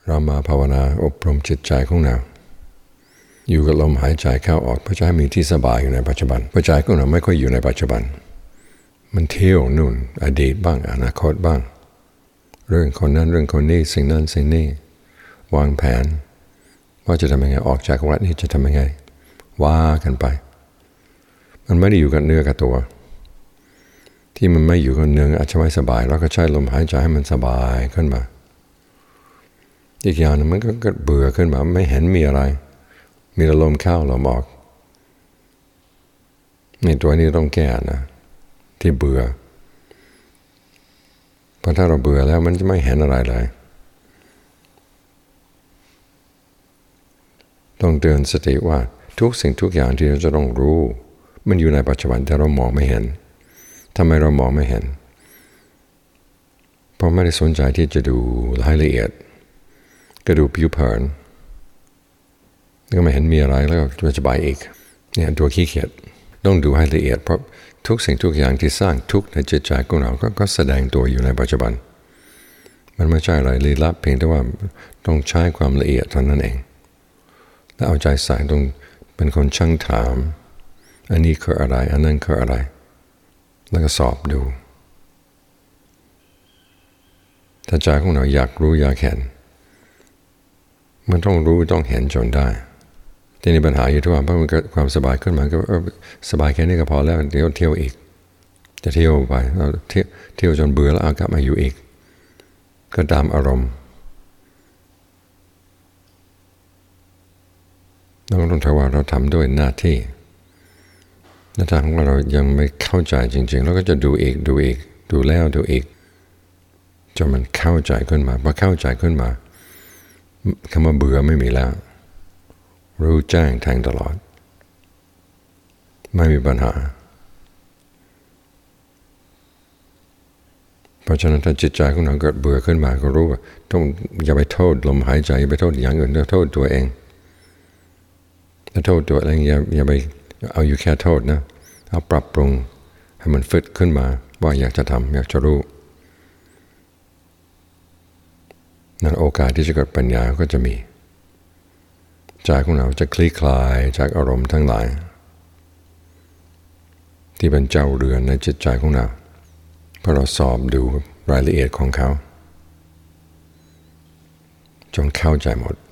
เรามาภาวนาอบรมจิตใจของเราอยู่กับลมหายใจเข้าออกเพื่อจะให้มีที่สบายอยู่ในปัจจุบันปัจจัยของเราไม่ค่อยอยู่ในปัจจุบันมันเที่ยวนู่นอดีตบ้างอนาคตบ้างเรื่องคนนั้นเรื่องคนนี้สิ่งนั้นสิ่งนี้วางแผนว่าจะทำยังไงออกจากวัดนี้จะทำยังไงว่ากันไปมันไม่ได้อยู่กับเนื้อกับตัวที่มันไม่อยู่กับเนื้ออาจจะไม่สบายเราก็ใช้ลมหายใจให้มันสบายขึ้นมาอีกอย่างนึงมันก็เกิดเบื่อขึ้นมาไม่เห็นมีอะไรมีแต่ลมเข้าลมออกในตัวนี้ต้องแก้นะที่เบื่อเพราะถ้าเราเบื่อแล้วมันจะไม่เห็นอะไรเลยต้องเตือนสติว่าทุกสิ่งทุกอย่างที่เราจะต้องรู้มันอยู่ในปัจจุบันแต่เรามองไม่เห็นทำไมเรามองไม่เห็นเพราะไม่ได้สนใจที่จะดูรายละเอียดก็ดูผิวเผินก็ไม่เห็นมีอะไรแล้วก็จะไปอีกเนี่ยตัวขี้เกียจต้องดูให้ละเอียดเพราะทุกสิ่งทุกอย่างที่สร้างทุกข์ในจิตใจของเราก็แสดงตัวอยู่ในปัจจุบันมันไม่ใช่อะไรลี้ลับเพียงแต่ว่าต้องใช้ความละเอียดเท่านั้นเองแล้วเอาใจใส่ต้องเป็นคนช่างถามอันนี้คืออะไรอันนั้นคืออะไรแล้วก็สอบดูถ้าใจของเราอยากรู้อยากเห็นมันต้องรู้ต้องเห็นจนได้ที่นี่ปัญหาอยู่ที่ว่าเพราะมันเกิดความสบายขึ้นมาก็สบายแค่นี้ก็พอแล้วเดี๋ยวเที่ยวอีกจะเที่ยวไปเราเที่ยวจนเบื่อแล้วเอากลับมาอยู่อีกก็ตามอารมณ์ต้องถือว่าเราทำด้วยหน้าที่หน้าที่ของเรายังไม่เข้าใจจริงๆเราก็จะดูอีกดูแล้วดูอีกจนมันเข้าใจขึ้นมาพอเข้าใจขึ้นมาคำว่าเบื่อไม่มีแล้วรู้แจ้งแทงตลอดไม่มีปัญหาเพราะฉะนั้นถ้าจิตใจของเราเกิดเบื่อขึ้นมาก็รู้ว่าต้องอย่าไปโทษลมหายใจอย่าไปโทษอย่างอื่นโทษตัวเองถ้าโทษตัวเองอย่าไปเอาอยู่แค่โทษนะเอาปรับปรุงให้มันฟิตขึ้นมาว่าอยากจะทำอยากจะรู้นั่นโอกาสที่จะเกิดปัญญาก็จะมีใจของเราจะคลี่คลายจากอารมณ์ทั้งหลายที่เป็นเจ้าเรือนในจิตใจของเราเพราะเราสอบดูรายละเอียดของเขาจนเข้าใจหมด